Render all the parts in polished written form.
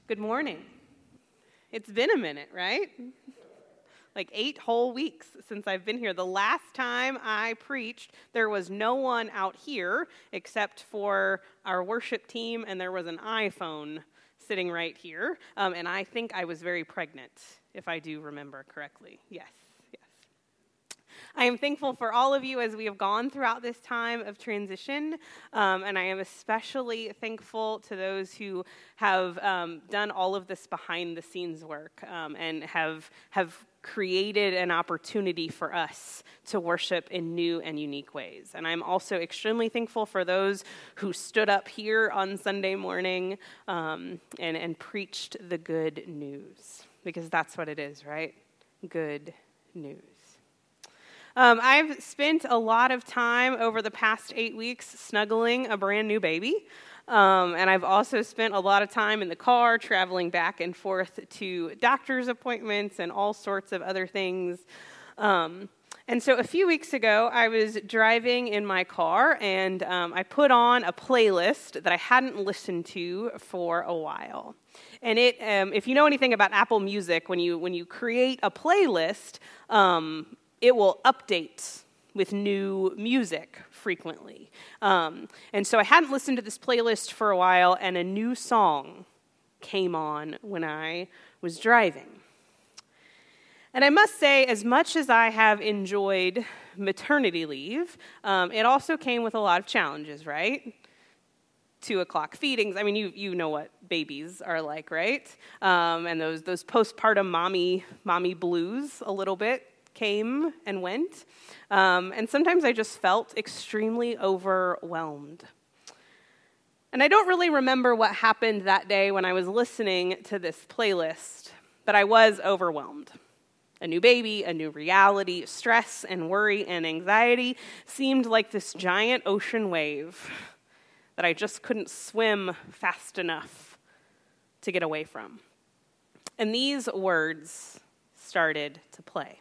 Good morning. It's been a minute, right? Like 8 whole weeks since I've been here. The last time I preached, there was no one out here except for our worship team, and there was an iPhone sitting right here. And I think I was very pregnant, if I do remember correctly. Yes. I am thankful for all of you as we have gone throughout this time of transition, and I am especially thankful to those who have done all of this behind-the-scenes work and have created an opportunity for us to worship in new and unique ways. And I'm also extremely thankful for those who stood up here on Sunday morning and preached the good news, because that's what it is, right? Good news. I've spent a lot of time over the past 8 weeks snuggling a brand new baby. And I've also spent a lot of time in the car traveling back and forth to doctor's appointments and all sorts of other things. And so a few weeks ago, I was driving in my car, and I put on a playlist that I hadn't listened to for a while. And it, if you know anything about Apple Music, when you create a playlist, it will update with new music frequently. And so I hadn't listened to this playlist for a while, and a new song came on when I was driving. And I must say, as much as I have enjoyed maternity leave, it also came with a lot of challenges, right? 2 o'clock feedings. I mean, you know what babies are like, right? And those postpartum mommy blues a little bit came and went. And sometimes I just felt extremely overwhelmed. And I don't really remember what happened that day when I was listening to this playlist, but I was overwhelmed. A new baby, a new reality, stress and worry and anxiety seemed like this giant ocean wave that I just couldn't swim fast enough to get away from. And these words started to play.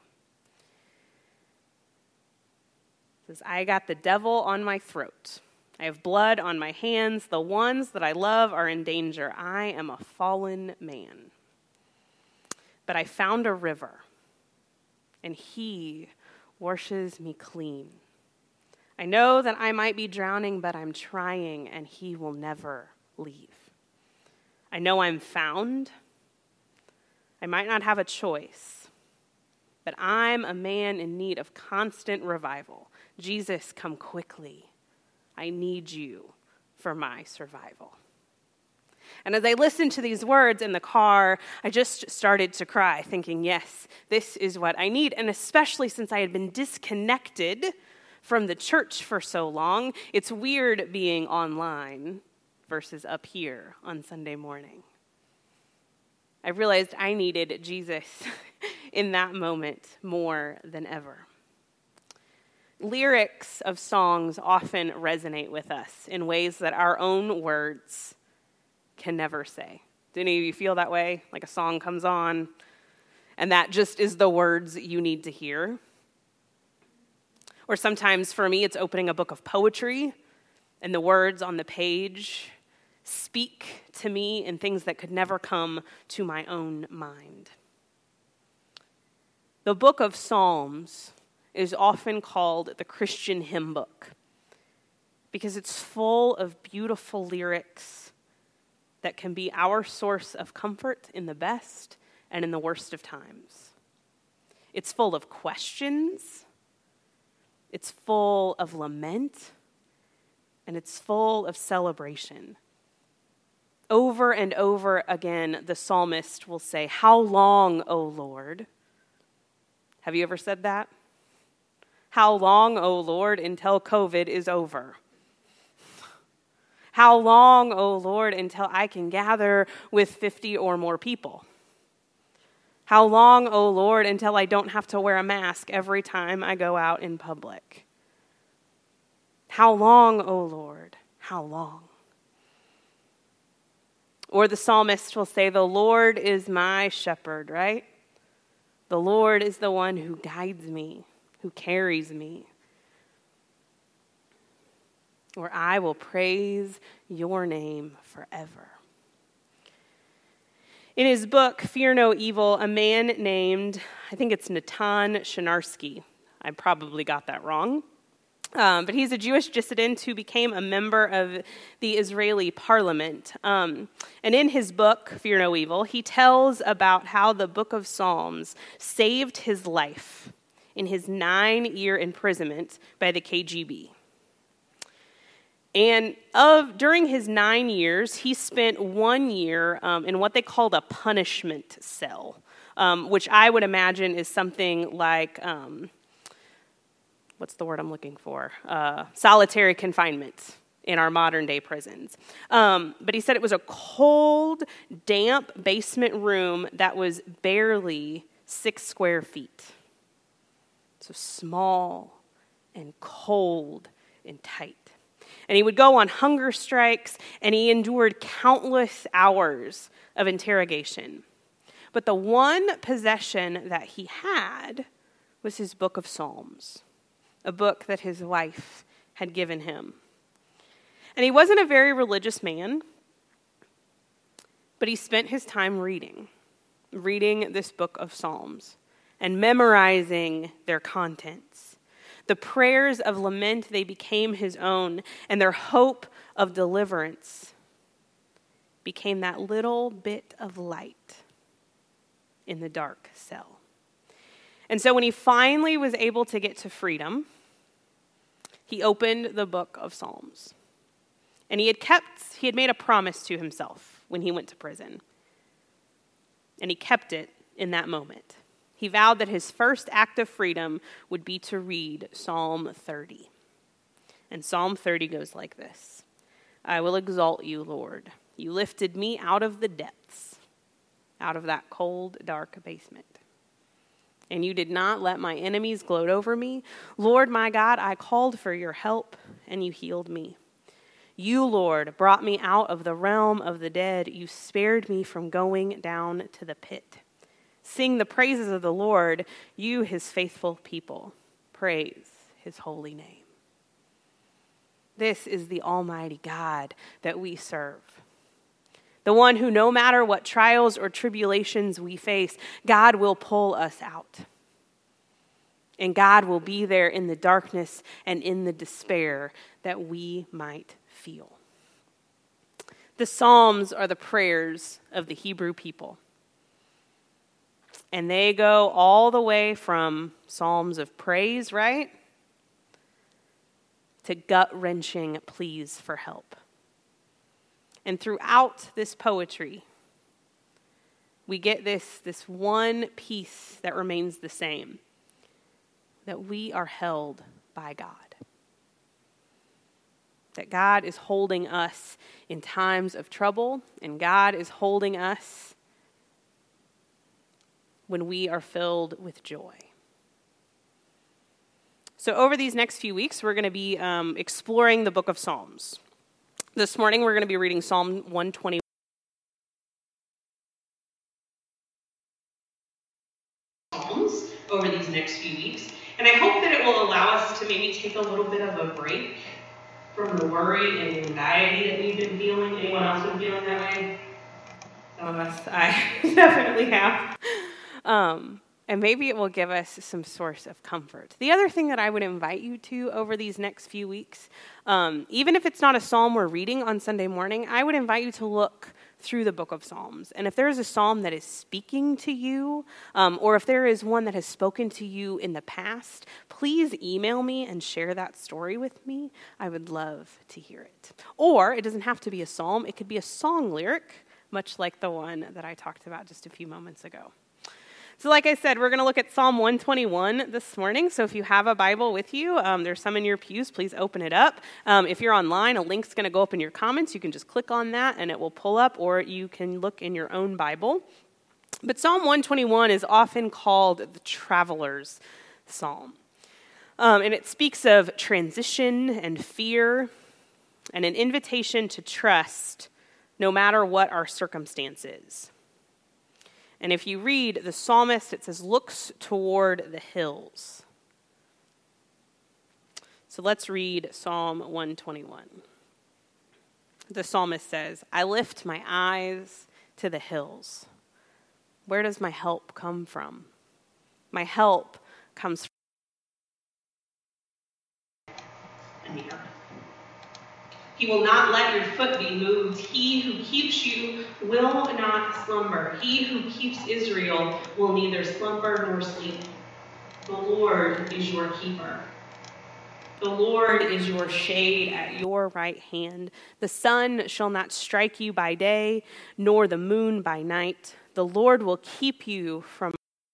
It says, I got the devil on my throat. I have blood on my hands. The ones that I love are in danger. I am a fallen man. But I found a river, and he washes me clean. I know that I might be drowning, but I'm trying, and he will never leave. I know I'm found. I might not have a choice, but I'm a man in need of constant revival. Jesus, come quickly. I need you for my survival. And as I listened to these words in the car, I just started to cry, thinking, yes, this is what I need. And especially since I had been disconnected from the church for so long, it's weird being online versus up here on Sunday morning. I realized I needed Jesus in that moment more than ever. Lyrics of songs often resonate with us in ways that our own words can never say. Do any of you feel that way? Like a song comes on, and that just is the words you need to hear? Or sometimes for me, it's opening a book of poetry, and the words on the page speak to me in things that could never come to my own mind. The book of Psalms is often called the Christian hymn book because it's full of beautiful lyrics that can be our source of comfort in the best and in the worst of times. It's full of questions, it's full of lament, and it's full of celebration. Over and over again, the psalmist will say, "How long, O Lord?" Have you ever said that? How long, O Lord, until COVID is over? How long, O Lord, until I can gather with 50 or more people? How long, O Lord, until I don't have to wear a mask every time I go out in public? How long, O Lord? How long? Or the psalmist will say, the Lord is my shepherd, right? The Lord is the one who guides me, who carries me. Or I will praise your name forever. In his book, Fear No Evil, a man named, I think it's Natan Shinarski, I probably got that wrong, but he's a Jewish dissident who became a member of the Israeli parliament. And in his book, Fear No Evil, he tells about how the book of Psalms saved his life in his 9-year imprisonment by the KGB. And during his 9 years, he spent 1 year in what they called a punishment cell, which I would imagine is something like, what's the word I'm looking for? Solitary confinement in our modern day prisons. But he said it was a cold, damp basement room that was barely 6 square feet. So small and cold and tight. And he would go on hunger strikes, and he endured countless hours of interrogation. But the one possession that he had was his book of Psalms, a book that his wife had given him. And he wasn't a very religious man, but he spent his time reading this book of Psalms and memorizing their contents. The prayers of lament, they became his own, and their hope of deliverance became that little bit of light in the dark cell. And so when he finally was able to get to freedom, he opened the book of Psalms. And he had made a promise to himself when he went to prison. And he kept it in that moment. He vowed that his first act of freedom would be to read Psalm 30. And Psalm 30 goes like this: I will exalt you, Lord. You lifted me out of the depths, out of that cold, dark basement. And you did not let my enemies gloat over me. Lord, my God, I called for your help, and you healed me. You, Lord, brought me out of the realm of the dead. You spared me from going down to the pit. Sing the praises of the Lord, you, his faithful people. Praise his holy name. This is the Almighty God that we serve. The one who, no matter what trials or tribulations we face, God will pull us out. And God will be there in the darkness and in the despair that we might feel. The Psalms are the prayers of the Hebrew people. And they go all the way from psalms of praise, right, to gut-wrenching pleas for help. And throughout this poetry, we get this one piece that remains the same, that we are held by God. That God is holding us in times of trouble, and God is holding us when we are filled with joy. So over these next few weeks, we're going to be exploring the book of Psalms. This morning, we're going to be reading Psalm 121. Psalms over these next few weeks. And I hope that it will allow us to maybe take a little bit of a break from the worry and anxiety that we've been feeling. Anyone else been feeling that way? Some of us, I definitely have. And maybe it will give us some source of comfort. The other thing that I would invite you to over these next few weeks, even if it's not a psalm we're reading on Sunday morning, I would invite you to look through the book of Psalms. And if there is a psalm that is speaking to you, or if there is one that has spoken to you in the past, please email me and share that story with me. I would love to hear it. Or it doesn't have to be a psalm. It could be a song lyric, much like the one that I talked about just a few moments ago. So like I said, we're going to look at Psalm 121 this morning. So if you have a Bible with you, there's some in your pews, please open it up. If you're online, a link's going to go up in your comments. You can just click on that and it will pull up, or you can look in your own Bible. But Psalm 121 is often called the traveler's psalm. And it speaks of transition and fear and an invitation to trust no matter what our circumstances. And if you read the psalmist, it says, looks toward the hills. So let's read Psalm 121. The psalmist says, I lift my eyes to the hills. Where does my help come from? My help comes from the earth. He will not let your foot be moved. He who keeps you will not slumber. He who keeps Israel will neither slumber nor sleep. The Lord is your keeper. The Lord is your shade at your right hand. The sun shall not strike you by day, nor the moon by night. The Lord will keep you from.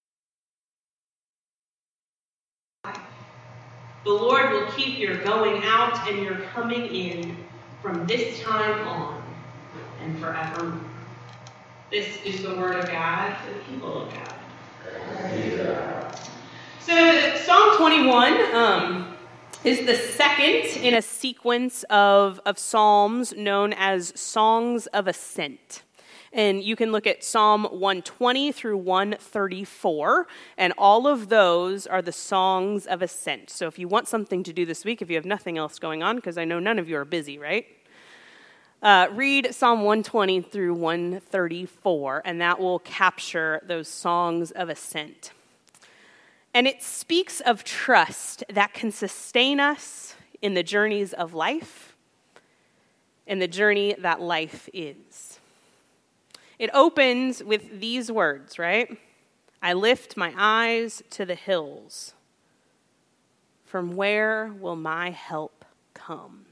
The Lord will keep your going out and your coming in from this time on and forevermore. This is the word of God for the people of God. So Psalm 21 is the second in a sequence of psalms known as Songs of Ascent. And you can look at Psalm 120 through 134, and all of those are the songs of ascent. So if you want something to do this week, if you have nothing else going on, because I know none of you are busy, right? Read Psalm 120 through 134, and that will capture those songs of ascent. And it speaks of trust that can sustain us in the journeys of life, in the journey that life is. It opens with these words, right? I lift my eyes to the hills. From where will my help come?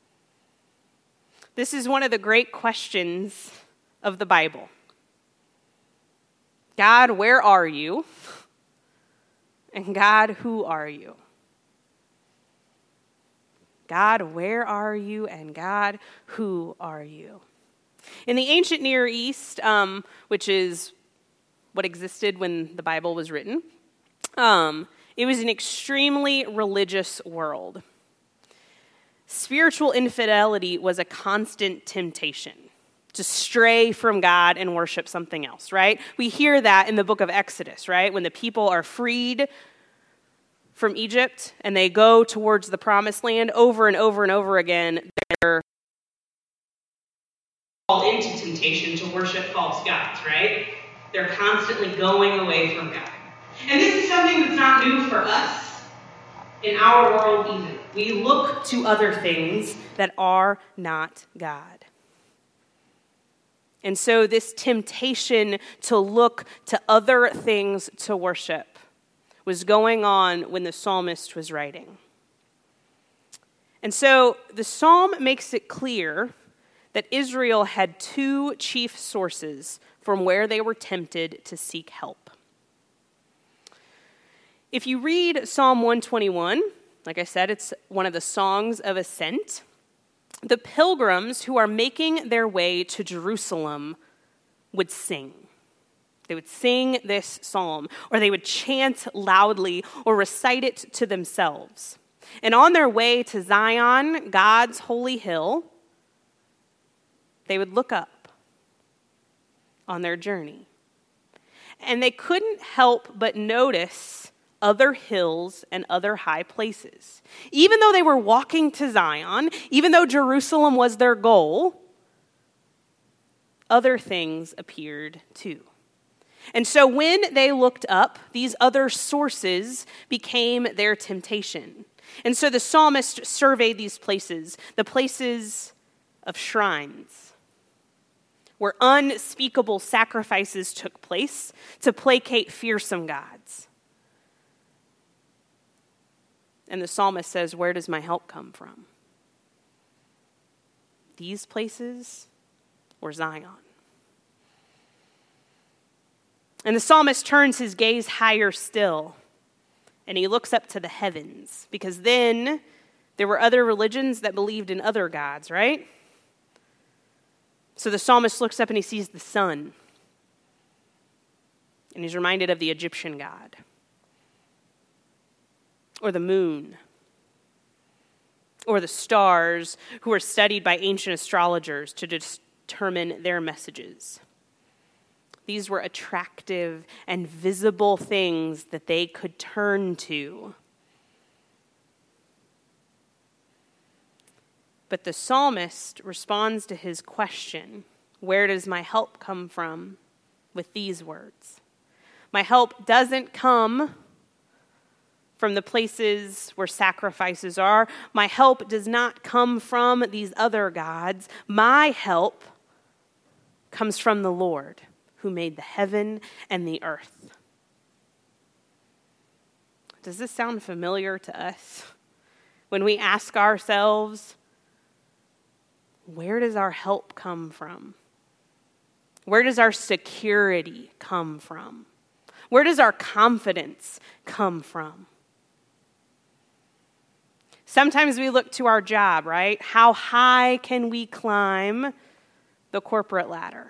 This is one of the great questions of the Bible. God, where are you? And God, who are you? God, where are you? And God, who are you? In the ancient Near East, which is what existed when the Bible was written, it was an extremely religious world. Spiritual infidelity was a constant temptation to stray from God and worship something else, right? We hear that in the book of Exodus, right? When the people are freed from Egypt and they go towards the promised land over and over and over again, they're fall into temptation to worship false gods, right? They're constantly going away from God. And this is something that's not new for us in our world either. We look to other things that are not God. And so this temptation to look to other things to worship was going on when the psalmist was writing. And so the psalm makes it clear that Israel had two chief sources from where they were tempted to seek help. If you read Psalm 121, like I said, it's one of the songs of ascent. The pilgrims who are making their way to Jerusalem would sing. They would sing this psalm, or they would chant loudly or recite it to themselves. And on their way to Zion, God's holy hill, they would look up on their journey. And they couldn't help but notice other hills and other high places. Even though they were walking to Zion, even though Jerusalem was their goal, other things appeared too. And so when they looked up, these other sources became their temptation. And so the psalmist surveyed these places, the places of shrines, where unspeakable sacrifices took place to placate fearsome gods. And the psalmist says, where does my help come from? These places or Zion? And the psalmist turns his gaze higher still, and he looks up to the heavens, because then there were other religions that believed in other gods, right? So the psalmist looks up and he sees the sun, and he's reminded of the Egyptian god, or the moon, or the stars, who were studied by ancient astrologers to determine their messages. These were attractive and visible things that they could turn to. But the psalmist responds to his question, where does my help come from, with these words. My help doesn't come from the places where sacrifices are. My help does not come from these other gods. My help comes from the Lord who made the heaven and the earth. Does this sound familiar to us? When we ask ourselves, where does our help come from? Where does our security come from? Where does our confidence come from? Sometimes we look to our job, right? How high can we climb the corporate ladder?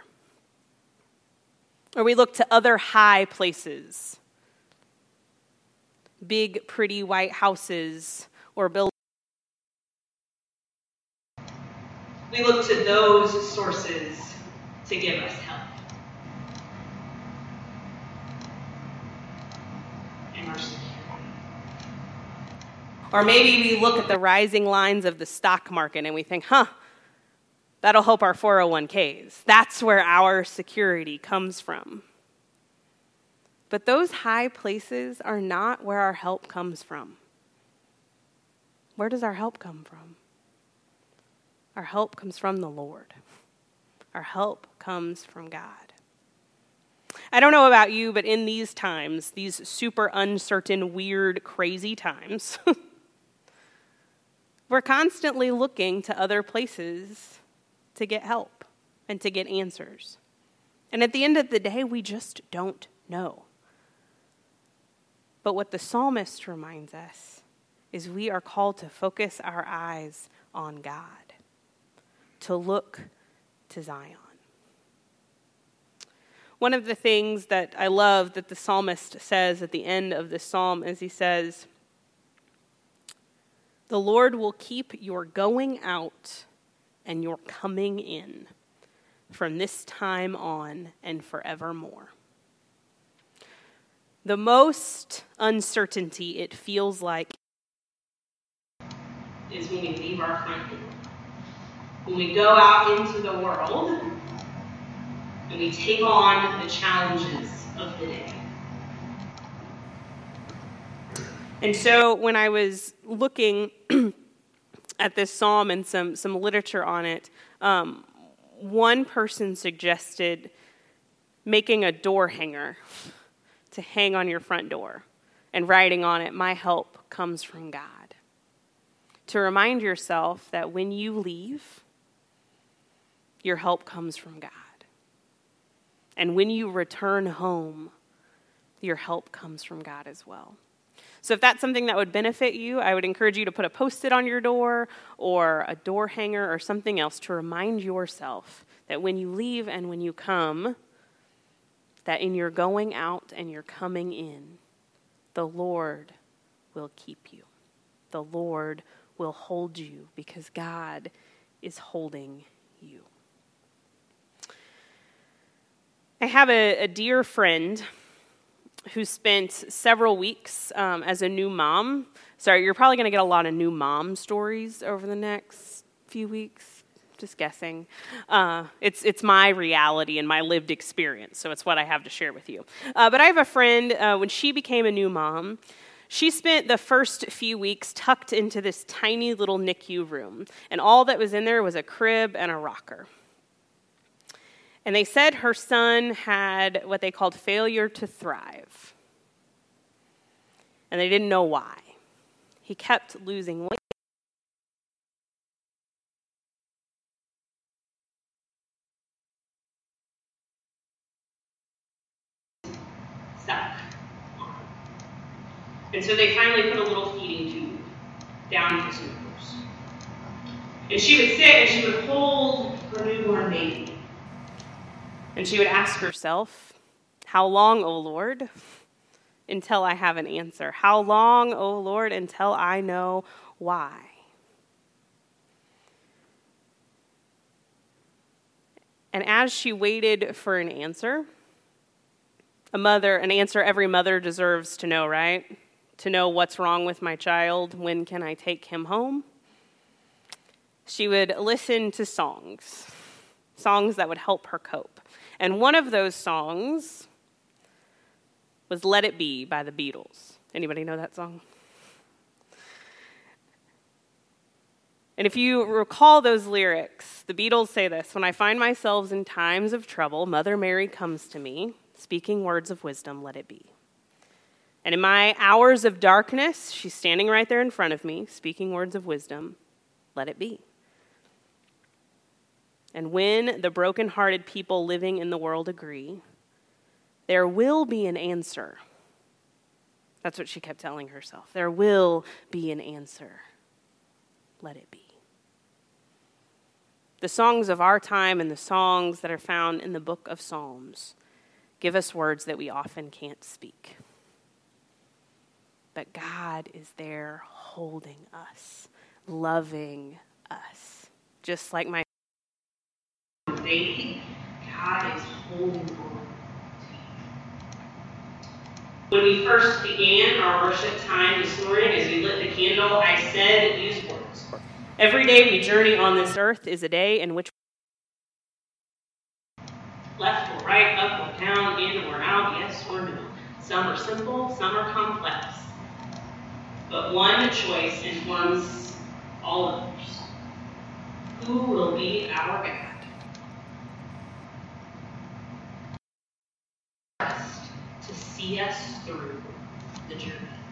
Or we look to other high places, big, pretty white houses or buildings. We look to those sources to give us help. And our security. Or maybe we look at the rising lines of the stock market and we think, that'll help our 401ks. That's where our security comes from. But those high places are not where our help comes from. Where does our help come from? Our help comes from the Lord. Our help comes from God. I don't know about you, but in these times, these super uncertain, weird, crazy times, we're constantly looking to other places to get help and to get answers. And at the end of the day, we just don't know. But what the psalmist reminds us is we are called to focus our eyes on God, to look to Zion. One of the things that I love that the psalmist says at the end of the psalm is he says, the Lord will keep your going out and your coming in from this time on and forevermore. The most uncertainty it feels like is when we leave our front door. When we go out into the world and we take on the challenges of the day. And so when I was looking at this psalm and some literature on it, one person suggested making a door hanger to hang on your front door and writing on it, my help comes from God. To remind yourself that when you leave, your help comes from God. And when you return home, your help comes from God as well. So if that's something that would benefit you, I would encourage you to put a Post-it on your door or a door hanger or something else to remind yourself that when you leave and when you come, that in your going out and your coming in, the Lord will keep you. The Lord will hold you because God is holding you. I have a dear friend who spent several weeks as a new mom. Sorry, you're probably going to get a lot of new mom stories over the next few weeks. Just guessing. It's my reality and my lived experience, so it's what I have to share with you. But I have a friend, when she became a new mom, she spent the first few weeks tucked into this tiny little NICU room, and all that was in there was a crib and a rocker. And they said her son had what they called failure to thrive. And they didn't know why. He kept losing weight. Stuck. And so they finally put a little feeding tube down his nose. And she would sit and she would hold her newborn baby. And she would ask herself, how long, O Lord, until I have an answer? How long, O Lord, until I know why? And as she waited for an answer every mother deserves to know, right? To know what's wrong with my child, when can I take him home? She would listen to songs that would help her cope. And one of those songs was Let It Be by the Beatles. Anybody know that song? And if you recall those lyrics, the Beatles say this: "When I find myself in times of trouble, Mother Mary comes to me, speaking words of wisdom, let it be. And in my hours of darkness, she's standing right there in front of me, speaking words of wisdom, let it be. And when the brokenhearted people living in the world agree, there will be an answer." That's what she kept telling herself. There will be an answer. Let it be. The songs of our time and the songs that are found in the book of Psalms give us words that we often can't speak. But God is there holding us, loving us. Just like my faith, God is holding on to you. When we first began our worship time this morning, as we lit the candle, I said these words: "Every day we journey on this earth is a day in which left or right, up or down, in or out, yes or no. Some are simple, some are complex. But one choice informs all others. Who will be our God? To see us through the journey."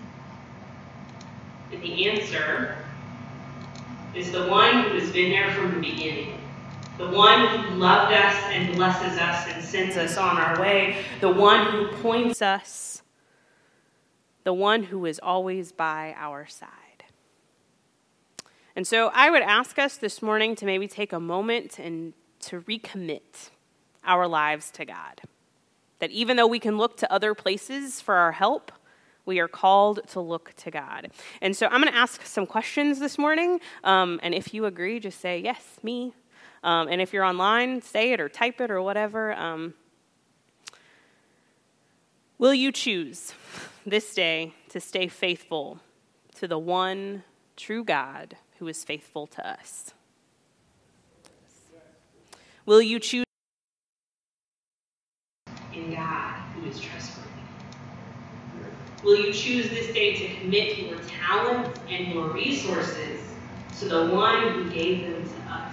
And the answer is the one who has been there from the beginning. The one who loved us and blesses us and sends us on our way. The one who points us. The one who is always by our side. And so I would ask us this morning to maybe take a moment and to recommit our lives to God. That even though we can look to other places for our help, we are called to look to God. And so I'm going to ask some questions this morning. And if you agree, just say, yes, me. And if you're online, say it or type it or whatever. Will you choose this day to stay faithful to the one true God who is faithful to us? Will you choose in God who is trustworthy? Will you choose this day to commit your talents and your resources to the one who gave them to us?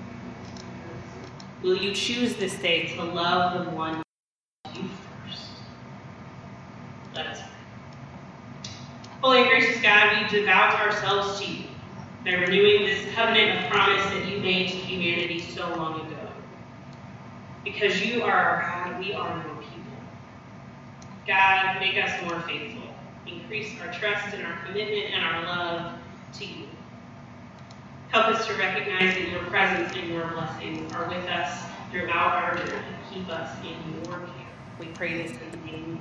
Will you choose this day to love the one who loved you first? Let us pray. Holy and gracious God, we devote ourselves to you by renewing this covenant of promise that you made to humanity so long ago. Because you are our God, we are your people. God, make us more faithful. Increase our trust and our commitment and our love to you. Help us to recognize that your presence and your blessings are with us throughout our journey. Keep us in your care. We pray this in the name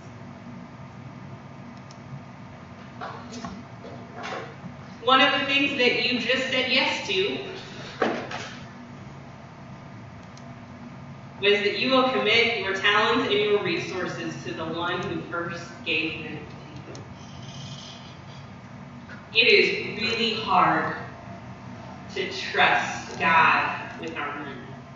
of Jesus. One of the things that you just said yes to was that you will commit your talents and your resources to the one who first gave them to you. It is really hard to trust God with our money,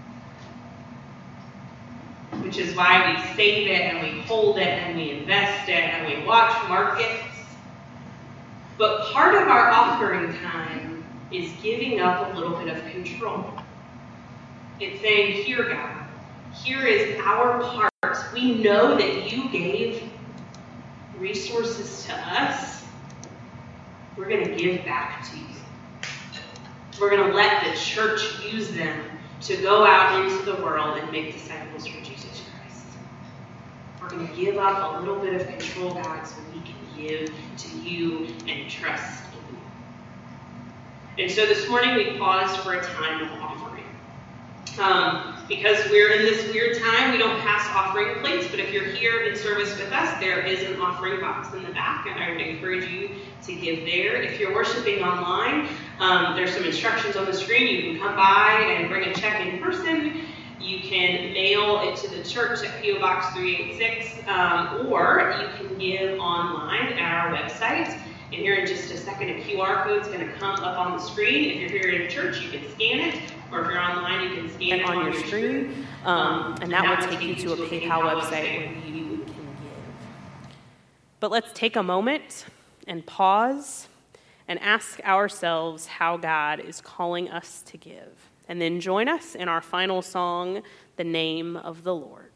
which is why we save it and we hold it and we invest it and we watch markets. But part of our offering time is giving up a little bit of control. It's saying, here, God, here is our part. We know that you gave resources to us. We're going to give back to you. We're going to let the church use them to go out into the world and make disciples for Jesus Christ. We're going to give up a little bit of control, God, so we can give to you and trust in you. And so this morning we paused for a time of offering. Because we're in this weird time, we don't pass offering plates, but if you're here in service with us, there is an offering box in the back, and I would encourage you to give there. If you're worshiping online, there's some instructions on the screen. You can come by and bring a check in person. You can mail it to the church at P.O. Box 386, or you can give online at our website. And here in just a second, a QR code is going to come up on the screen. If you're here in church, you can scan it. or if you're online, you can scan it on your screen, and that will take you to a PayPal website where you can give. But let's take a moment and pause and ask ourselves how God is calling us to give. And then join us in our final song, The Name of the Lord.